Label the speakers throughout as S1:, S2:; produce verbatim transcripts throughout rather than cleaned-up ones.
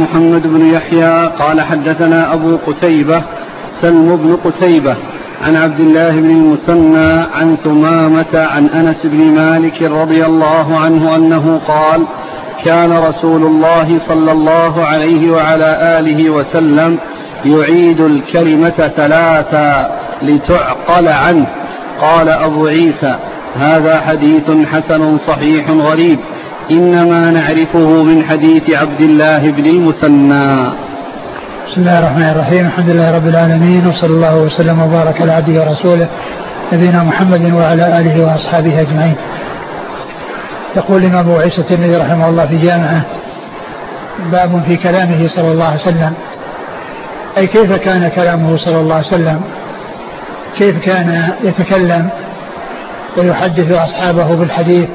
S1: محمد بن يحيى قال حدثنا أبو قتيبة سلم بن قتيبة عن عبد الله بن المثنى عن ثمامة عن أنس بن مالك رضي الله عنه أنه قال كان رسول الله صلى الله عليه وعلى آله وسلم يعيد الكلمة ثلاثا لتعقل عنه. قال أبو عيسى هذا حديث حسن صحيح غريب إنما نعرفه من حديث عبد الله بن المثنى.
S2: بسم الله الرحمن الرحيم. الحمد لله رب العالمين وصلى الله وسلم وبارك على عبده ورسوله نبينا محمد وعلى آله وأصحابه أجمعين. يقول الإمام أبو عيسى الترمذي رحمه الله في جامعه باب في كلامه صلى الله عليه وسلم، أي كيف كان كلامه صلى الله عليه وسلم، كيف كان يتكلم ويحدث أصحابه بالحديث.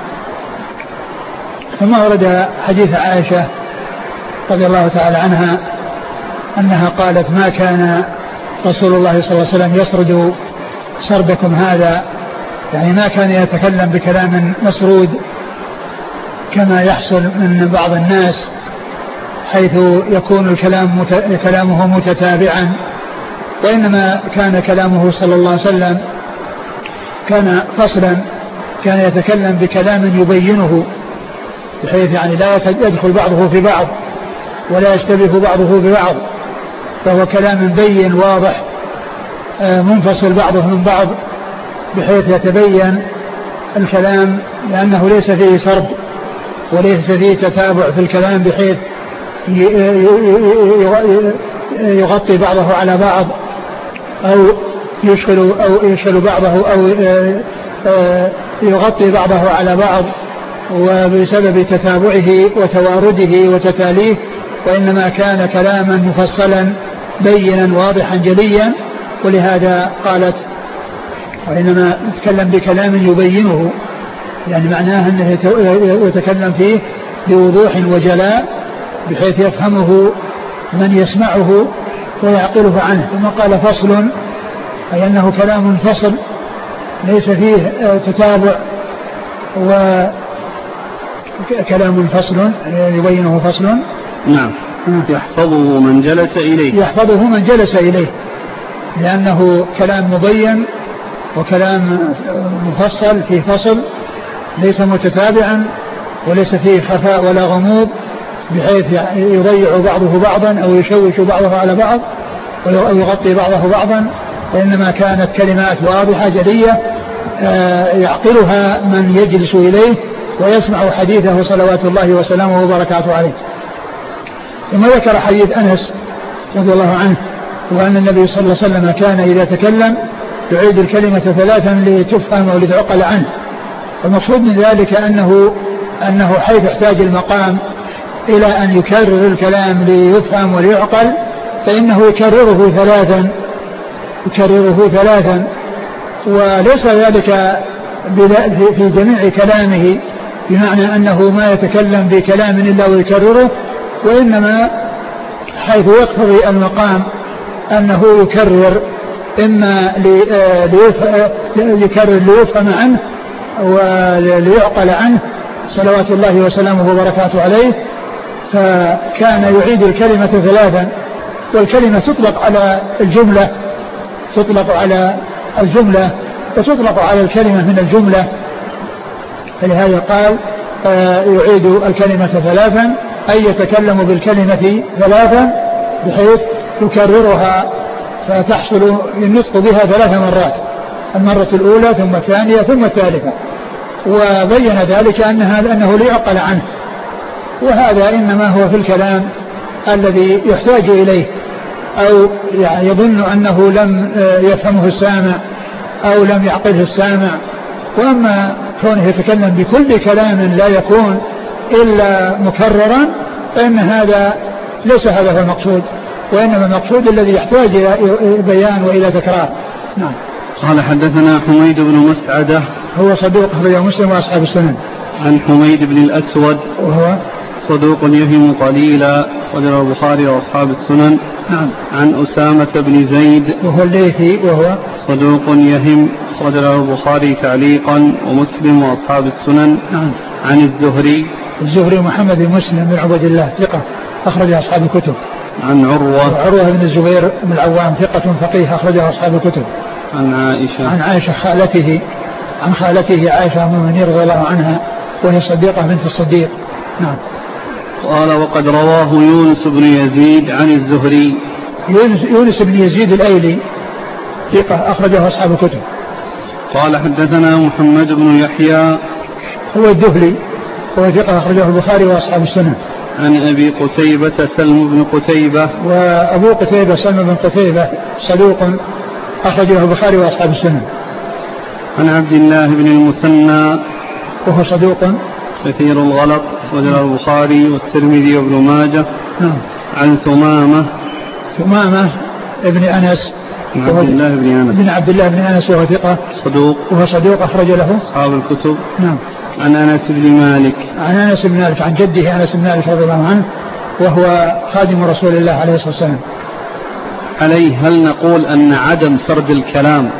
S2: ثم ورد حديث عائشة رضي الله تعالى عنها أنها قالت ما كان رسول الله صلى الله عليه وسلم يسرد سردكم هذا، يعني ما كان يتكلم بكلام مسرود كما يحصل من بعض الناس حيث يكون الكلام مت... كلامه متتابعا، وإنما كان كلامه صلى الله عليه وسلم كان فصلا، كان يتكلم بكلام يبينه بحيث يعني لا يدخل بعضه في بعض ولا يشتبه بعضه ببعض، فهو كلام بين واضح منفصل بعضه من بعض بحيث يتبين الكلام، لأنه ليس فيه سرد وليس فيه تتابع في الكلام بحيث يغطي بعضه على بعض أو يشغل أو يشغل بعضه أو يغطي بعضه على بعض وبسبب تتابعه وتوارده وتتاليه، وإنما كان كلاما مفصلا بينا واضحا جليا. ولهذا قالت وإنما يتكلم بكلام يبينه، يعني معناه أنه يتكلم فيه بوضوح وجلاء بحيث يفهمه من يسمعه ويعقله عنه. ثم قال فصل، أي أنه كلام فصل ليس فيه تتابع، وكلام فصل يبينه فصل.
S1: نعم. يحفظه من جلس إليه،
S2: يحفظه من جلس إليه، لأنه كلام مبين وكلام مفصل فيه فصل ليس متتابعا وليس فيه خفاء ولا غموض بحيث يضيع بعضه بعضا أو يشوش بعضه على بعض أو يغطي بعضه بعضا، وإنما كانت كلمات واضحة جلية يعقلها من يجلس إليه ويسمع حديثه صلوات الله وسلامه وبركاته عليه. ثم ذكر حديث أنس رضي الله عنه وأن النبي صلى الله عليه وسلم كان إذا تكلم يعيد الكلمة ثلاثا لتفهم ولتعقل عنه. والمقصود من ذلك أنه, أنه حيث احتاج المقام إلى أن يكرر الكلام ليفهم وليعقل فإنه يكرره ثلاثا يكرره ثلاثا وليس ذلك في جميع كلامه، بمعنى أنه ما يتكلم بكلام إلا ويكرره، وإنما حيث يقتضي المقام أنه يكرر إما يكرر ليفهم عنه وليعقل عنه صلوات الله وسلامه وبركاته عليه. فكان يعيد الكلمة ثلاثا، والكلمة تطلق على الجملة تطلق على الجملة وتطلق على الكلمة من الجملة، فلهذا قال يعيد الكلمة ثلاثا أي يتكلم بالكلمة ثلاثا بحيث يكررها فتحصل النطق بها ثلاث مرات، المرة الأولى ثم الثانية ثم الثالثة. وبين ذلك أنها أنه ليعقل عنه، وهذا إنما هو في الكلام الذي يحتاج إليه أو يعني يظن أنه لم يفهمه السامع أو لم يعقله السامع. وأما كونه يتكلم بكل كلام لا يكون إلا مكررا فإن هذا ليس هذا هو المقصود، وإنما المقصود الذي يحتاج إلى بيان وإلى تكرار. نعم.
S1: قال حدثنا حميد بن مسعدة
S2: هو صدوق أخرجه مسلم وأصحاب السنن.
S1: عن حميد بن الأسود
S2: وهو صدوق
S1: يهم قليلا ورواه البخاري وأصحاب السنن.
S2: نعم.
S1: عن أسامة بن زيد
S2: وهو الليثي وهو
S1: صدوق يهم أخرجه البخاري تعليقا ومسلم وأصحاب السنن.
S2: نعم.
S1: عن الزهري
S2: الزهري محمد بن مسلم بن عبد الله ثقة أخرجها أصحاب الكتب.
S1: عن عروة
S2: عروة بن الزبير بن العوام ثقة فقيه أخرجها أصحاب الكتب.
S1: عن عائشة
S2: عن عائشة خالته عن خالته عائشة أم المؤمنين رضي الله عنها وهي صديقة بنت الصديق. نعم.
S1: قال وقد رواه يونس بن يزيد عن الزهري.
S2: يونس, يونس بن يزيد الأيلي ثقة أخرجه أصحاب الكتب.
S1: قال حدثنا محمد بن يحيى
S2: هو الدهلي هو ثقة أخرجه البخاري وأصحاب السنن.
S1: عن أبي قتيبة سلم بن قتيبة
S2: وأبو قتيبة سلم بن قتيبة صدوق أخرجه البخاري وأصحاب السنن.
S1: عن عبد الله بن المثنى
S2: وهو صدوق
S1: كثير الغلط أخرجه البخاري والترمذي وابن ماجه.
S2: نعم.
S1: عن ثمامة
S2: ثمامة ابن أنس
S1: بن عبد الله بن أنس
S2: بن عبد الله بن أنس وهو ثقة
S1: صدوق
S2: وهو صدوق أخرج له
S1: أصحاب الكتب.
S2: نعم.
S1: عن أنس بن مالك
S2: عن أنس بن مالك عن جده أنس بن مالك رضي الله عنه وهو خادم رسول الله عليه الصلاة والسلام.
S1: عليه هل نقول أن عدم سرد الكلام